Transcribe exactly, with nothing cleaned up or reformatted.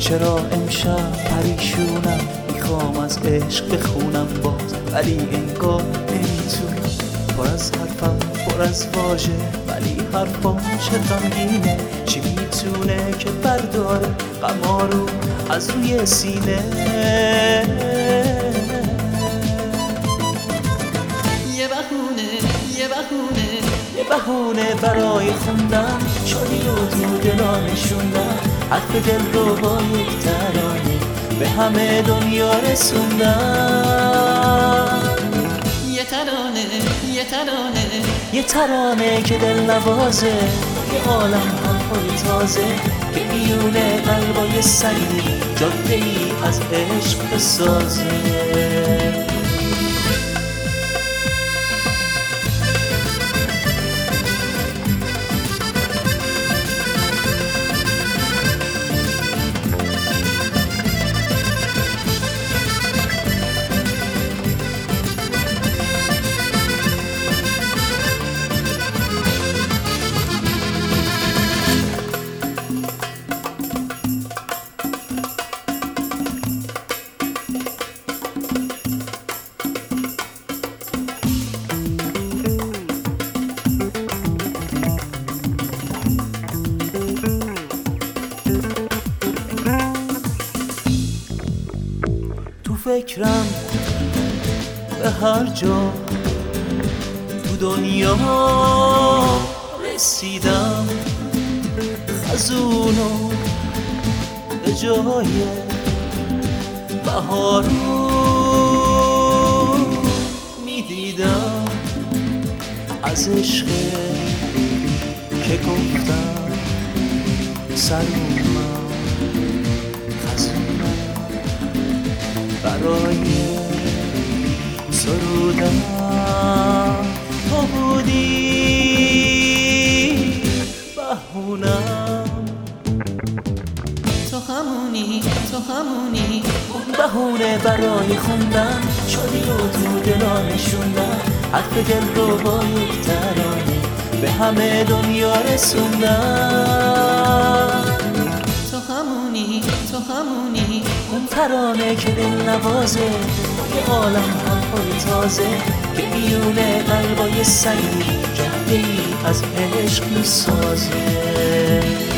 چرا امشب پریشونم، میخوام از عشق بخونم باز، ولی انگار نمیتونم. پر از حرفم پر از واژه، ولی حرفام چه غمگینه. چی میتونه که برداره غما رو از روی سینه؟ یه بهونه یه بهونه یه بهونه برای خوندن شادی رو تو دلا نشوندن، حرف دل رو با یک ترانه به همه دنیا رسوندن. یه ترانه یه ترانه یه ترانه که دل نوازه، یه عالم حرفای تازه که میونه قلبای سنگی جاده ای از عشق بسازه. فکرم به هر جا تو دنیا رسیدم، خزونو به جای بهارو میدیدم. از عشق که گفتم سر اومد خزونم برای سرودن تو بودی بهونم. تو همونی تو همونی اون بهونه برای خوندن شادی رو تو دلا نشوندن، حرف دل رو با یک ترانه به همه دنیا رسوندن. تو همونی تو همونی اون ترانه که دل نوازه، یه عالم حرفای تازه که میونه قلبای سنگی جاده ای از عشق میسازه.